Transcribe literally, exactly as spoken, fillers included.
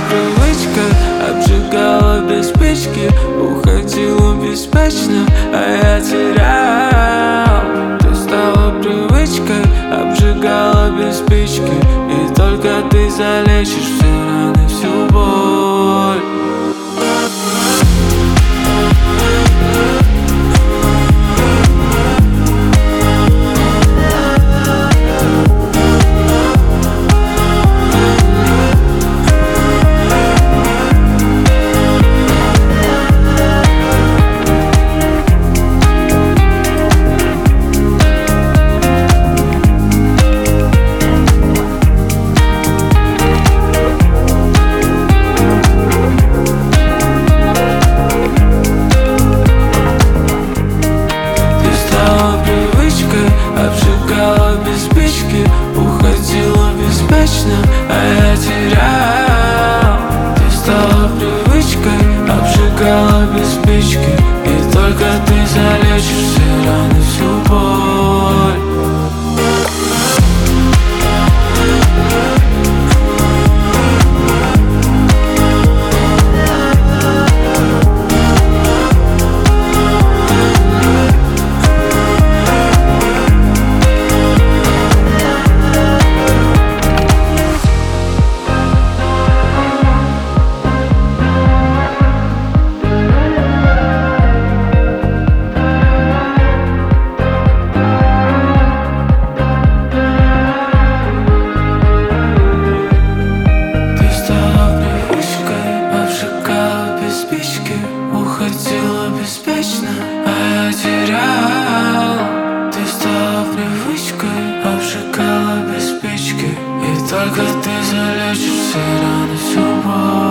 привычкой, обжигала без спички, уходила беспечно, а я терял. Ты стала привычкой, обжигала без спички, и только ты залечишь все раны, всю боль. Обжигала без спички, уходила беспечно, а я терял. Ты стала привычкой, обжигала без спички, и только ты залечишь все раны, всю боль. Уходила беспечно, а я терял. Ты стала привычкой, обжигала без спички, и только ты залечишь все раны, всю боль.